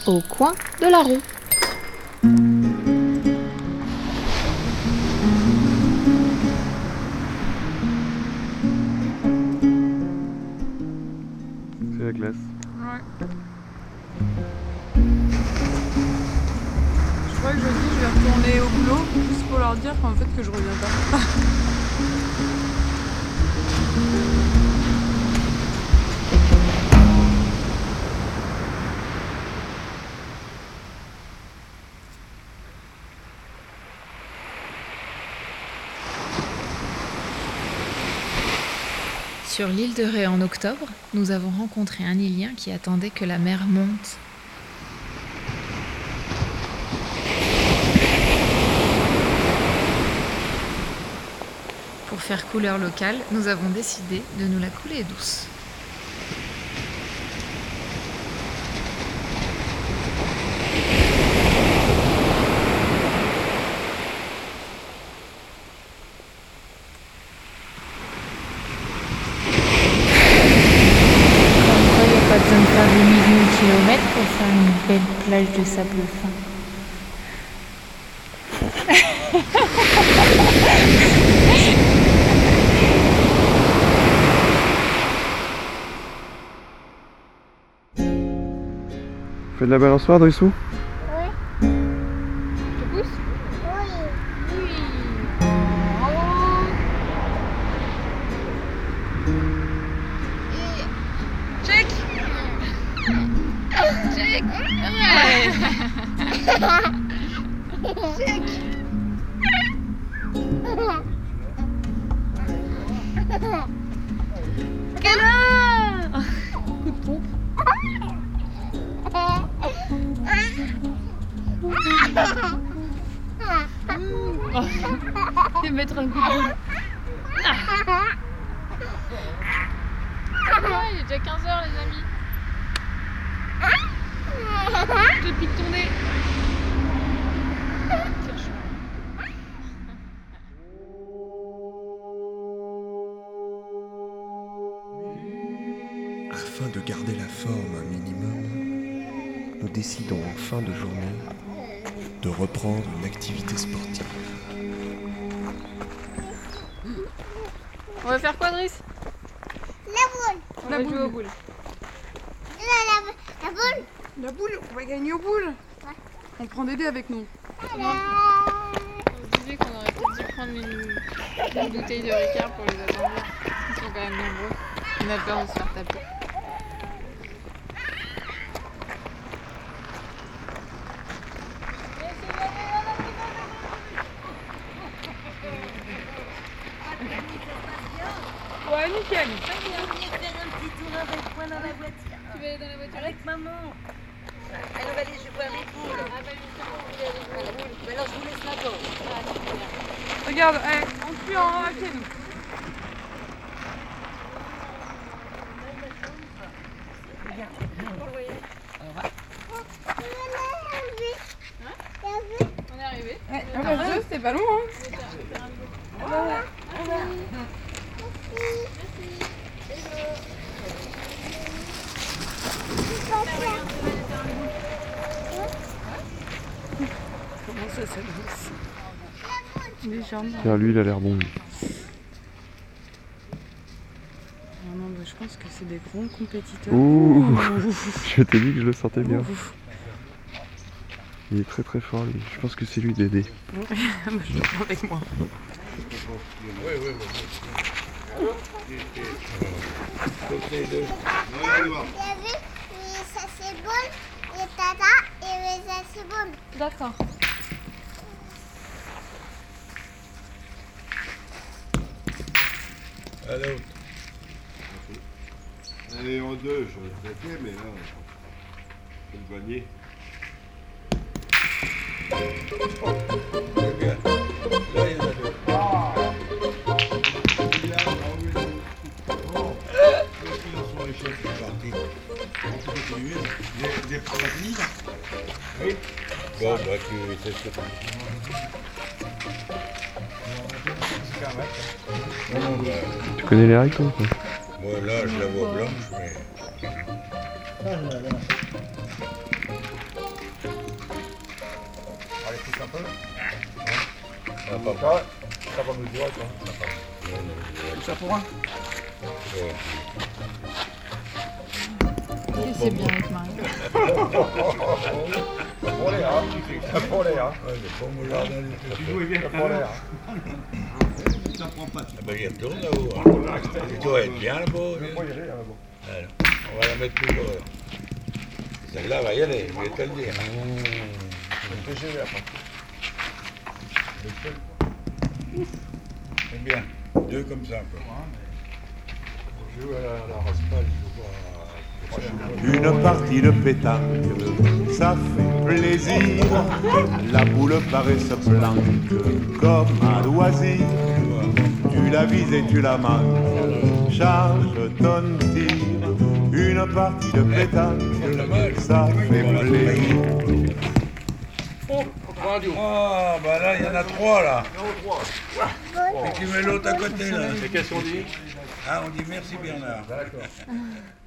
au coin de la roue. C'est la glace. Ouais. Je crois que je vais retourner au boulot juste pour leur dire qu'en fait que je reviens pas. Sur l'île de Ré en octobre, nous avons rencontré un Ilien qui attendait que la mer monte. Pour faire couleur locale, nous avons décidé de nous la couler douce. Pas besoin de faire des millions de kilomètres pour faire une belle plage de sable fin. Fais de la balançoire, Drissou? Oui. Je te pousse? Oui. Oui. Check. Check. Ouais. Check. Câlin. Coup de pompe. Je vais mettre un coup de boule. Il est déjà 15h les amis. Je te pique ton nez. Afin de garder la forme un minimum, nous décidons en fin de journée de reprendre une activité sportive. On va faire quoi, Driss? La boule. On va jouer aux boules. La boule. La boule, on va gagner aux boules. Ouais. On prend Dédé avec nous. On se disait qu'on aurait peut-être dû prendre une bouteille de Ricard pour les attendre. Ils sont quand même nombreux. On a peur de se faire taper. Ouais, nickel. On va venir faire un petit tour avec moi dans la voiture. Tu vas aller dans la voiture Avec maman. Allez, on va aller jouer à les boules. Ah bah justement, on voulait aller jouer à la boule. Mais alors, je vous laisse là-bas. Ah, super. Regarde, on suit en à pied, nous. On est arrivé. Ouais, le jeu, c'était pas long, hein. Comment ça s'annonce? Les jambes. Tiens, lui, il a l'air bon. Lui. Ah non, je pense que c'est des grands compétiteurs. Ouh. Je t'ai dit que je le sentais bien. Ouf. Il est très très fort, lui. Je pense que c'est lui, Dédé. Je le prends avec moi. Ça c'est bon, et tata, et ça c'est bon. D'accord. Allez, allez, en deux, je l'ai fait, mais là, je vais le gagner. Regarde, là, il y en a deux. Celui-là, ah oui, oh, ceux-là sont les chefs, c'est parti. On peut continuer, des pratiques. Oui. Bon, bah, tu sais ce que non, bah, Tu connais les règles, toi? moi, là, je la vois blanche, mais... Un peu. Ça va mesurer, quoi. Ça pour un. Et c'est bien avec Marie. Ça prend l'air, hein. Ça prend l'air, hein. Ouais, j'ai pas mon jardin. Ça prend l'air. Ça prend pas. Ah bah il retourne là-haut. Hein. Tu dois être bien là-bas. Je vais pas y aller, hein, bon. Alors, on va la mettre plus loin. Celle-là va y aller, je vais te le dire. Le TGV après. C'est bien. Deux comme ça, quoi. Je joue à la raspage, je joue à... Une partie de pétanque, ça fait plaisir. La boule paraît se planque comme un loisir. Tu la vises et tu la manques, charge ton tir. Une partie de pétanque, ça fait plaisir. Ah, bah là, il y en a trois, là. Et tu mets l'autre à côté, là. Et qu'est-ce qu'on dit? Ah, on dit merci, Bernard. D'accord.